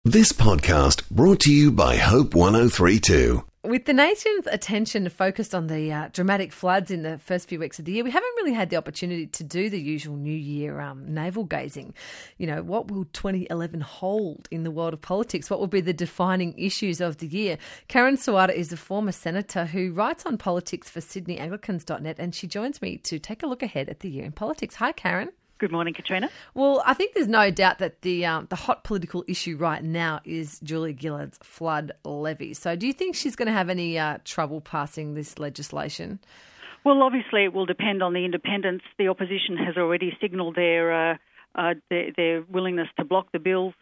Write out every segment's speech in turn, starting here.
This podcast brought to you by Hope 103.2. With the nation's attention focused on the dramatic floods in the first few weeks of the year, we haven't really had the opportunity to do the usual New Year navel gazing. You know, what will 2011 hold in the world of politics? What will be the defining issues of the year? Karen Suarda is a former senator who writes on politics for SydneyAnglicans.net, and she joins me to take a look ahead at the year in politics. Hi, Karen. Good morning, Katrina. Well, I think there's no doubt that the hot political issue right now is Julia Gillard's flood levy. So do you think she's going to have any trouble passing this legislation? Well, obviously it will depend on the independents. The opposition has already signalled their willingness to block the bills,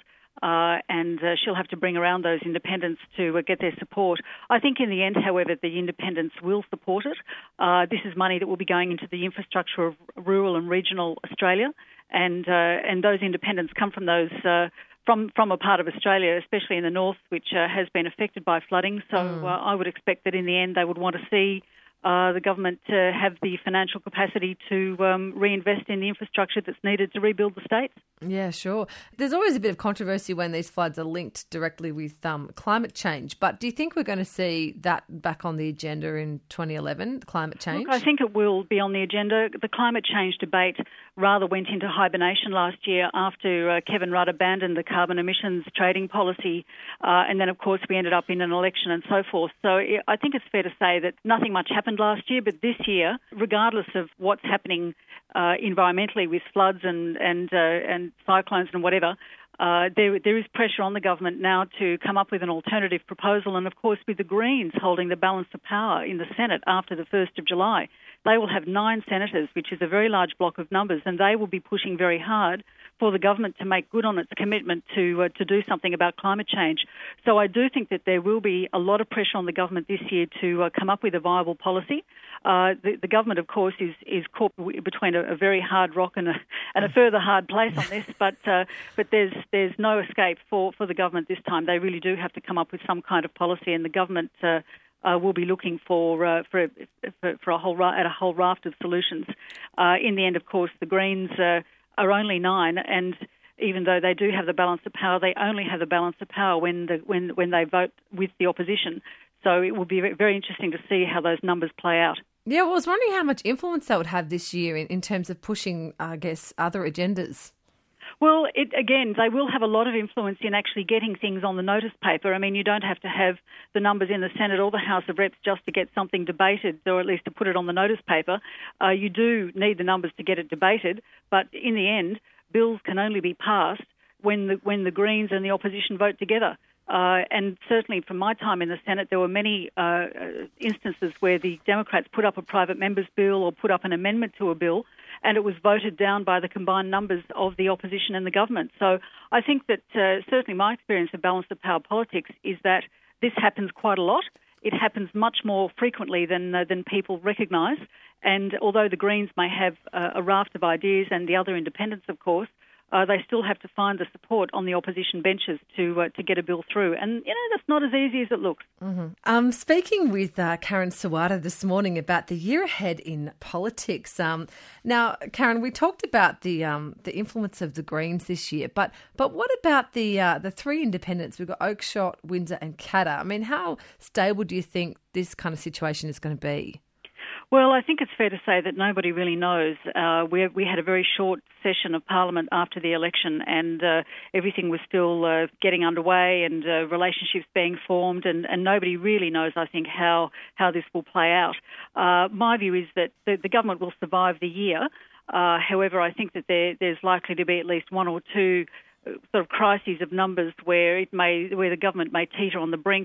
and she'll have to bring around those independents to get their support. I think in the end, however, the independents will support it. This is money that will be going into the infrastructure of rural and regional Australia, and those independents come from those from a part of Australia, especially in the north, which has been affected by flooding. So I would expect that in the end they would want to see the government have the financial capacity to reinvest in the infrastructure that's needed to rebuild the states. Yeah, sure. There's always a bit of controversy when these floods are linked directly with climate change. But do you think we're going to see that back on the agenda in 2011, climate change? Look, I think it will be on the agenda. The climate change debate rather went into hibernation last year after Kevin Rudd abandoned the carbon emissions trading policy. And then, of course, we ended up in an election and so forth. So I think it's fair to say that nothing much happened last year, but this year, regardless of what's happening environmentally with floods and cyclones and whatever, there is pressure on the government now to come up with an alternative proposal. And, of course, with the Greens holding the balance of power in the Senate after the 1st of July, they will have 9 senators, which is a very large block of numbers, and they will be pushing very hard for the government to make good on its commitment to do something about climate change. So I do think that there will be a lot of pressure on the government this year to come up with a viable policy. The government, of course, is caught between a very hard rock and a further hard place on this, but there's no escape for the government this time. They really do have to come up with some kind of policy, and the government will be looking for a whole raft of solutions. In the end, of course, the Greens are only 9, and even though they do have the balance of power, they only have the balance of power when they vote with the opposition. So it will be very interesting to see how those numbers play out. Yeah, well, I was wondering how much influence that would have this year in terms of pushing, I guess, other agendas. Well, they will have a lot of influence in actually getting things on the notice paper. I mean, you don't have to have the numbers in the Senate or the House of Reps just to get something debated, or at least to put it on the notice paper. You do need the numbers to get it debated, but in the end, bills can only be passed when the Greens and the opposition vote together. And certainly from my time in the Senate, there were many instances where the Democrats put up a private member's bill or put up an amendment to a bill, and it was voted down by the combined numbers of the opposition and the government. So I think that certainly my experience of balance of power politics is that this happens quite a lot. It happens much more frequently than people recognise. And although the Greens may have a raft of ideas, and the other independents, of course, they still have to find the support on the opposition benches to get a bill through. And, that's not as easy as it looks. Mm-hmm. Speaking with Karen Suarda this morning about the year ahead in politics. Now, Karen, we talked about the influence of the Greens this year, but what about the 3 independents? We've got Oakeshott, Windsor and Katter. I mean, how stable do you think this kind of situation is going to be? Well, I think it's fair to say that nobody really knows. We had a very short session of Parliament after the election, and everything was still getting underway and relationships being formed, and nobody really knows, I think, how this will play out. My view is that the government will survive the year. However, I think that there's likely to be at least 1 or 2 sort of crises of numbers where the government may teeter on the brink.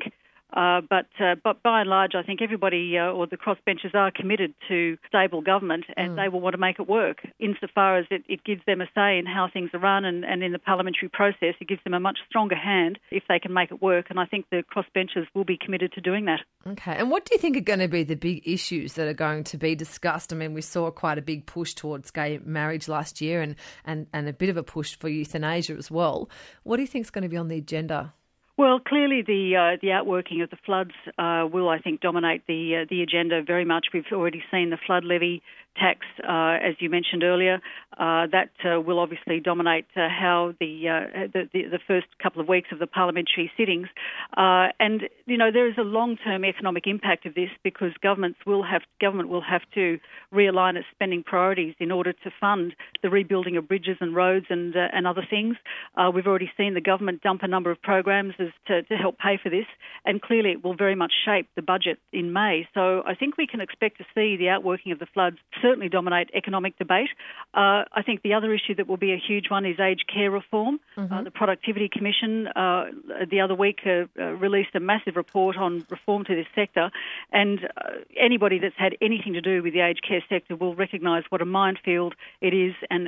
But by and large, I think everybody or the crossbenchers are committed to stable government, and they will want to make it work insofar as it gives them a say in how things are run, and in the parliamentary process it gives them a much stronger hand if they can make it work, and I think the crossbenchers will be committed to doing that. Okay, and what do you think are going to be the big issues that are going to be discussed? I mean, we saw quite a big push towards gay marriage last year and a bit of a push for euthanasia as well. What do you think is going to be on the agenda? Well, clearly the outworking of the floods will, I think, dominate the agenda very much. We've already seen the flood levy tax, as you mentioned earlier. That will obviously dominate how the first couple of weeks of the parliamentary sittings. And there is a long-term economic impact of this because government will have to realign its spending priorities in order to fund the rebuilding of bridges and roads and other things. We've already seen the government dump a number of programs to help pay for this, and clearly it will very much shape the budget in May. So I think we can expect to see the outworking of the floods certainly dominate economic debate. I think the other issue that will be a huge one is aged care reform. The Productivity Commission the other week released a massive report on reform to this sector, and anybody that's had anything to do with the aged care sector will recognise what a minefield it is, and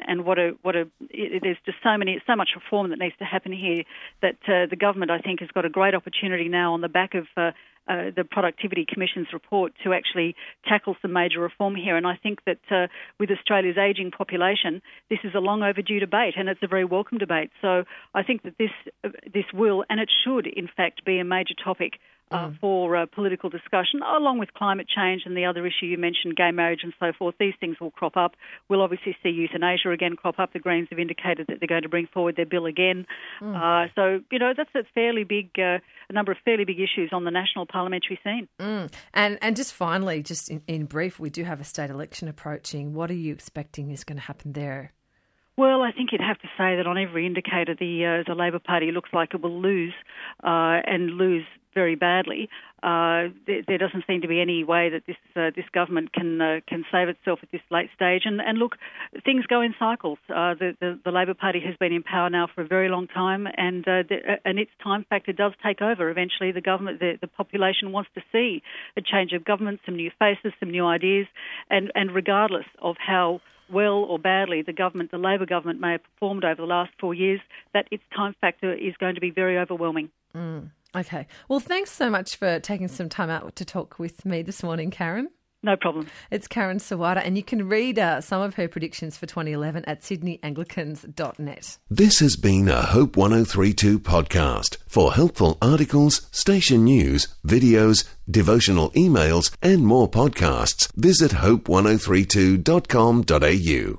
there's just so much reform that needs to happen here that the government, I think, has got a great opportunity now on the back of the Productivity Commission's report to actually tackle some major reform here. And I think that with Australia's ageing population, this is a long overdue debate, and it's a very welcome debate. So I think that this will, and it should, in fact, be a major topic for political discussion, along with climate change and the other issue you mentioned, gay marriage and so forth. These things will crop up. We'll obviously see euthanasia again crop up. The Greens have indicated that they're going to bring forward their bill again. So, that's a fairly big, a number of fairly big issues on the national parliamentary scene. And just finally, just in brief, we do have a state election approaching. What are you expecting is going to happen there? Well, I think you'd have to say that on every indicator, the Labor Party looks like it will lose, and lose very badly. There doesn't seem to be any way that this government can save itself at this late stage. And look, things go in cycles. The Labor Party has been in power now for a very long time, and its time factor does take over. Eventually, the government, the population wants to see a change of government, some new faces, some new ideas, and regardless of how well or badly the Labor government may have performed over the last 4 years, that its time factor is going to be very overwhelming. Okay. Well, thanks so much for taking some time out to talk with me this morning, Karen. No problem. It's Karen Sawada, and you can read some of her predictions for 2011 at sydneyanglicans.net. This has been a Hope 103.2 podcast. For helpful articles, station news, videos, devotional emails, and more podcasts, visit hope1032.com.au.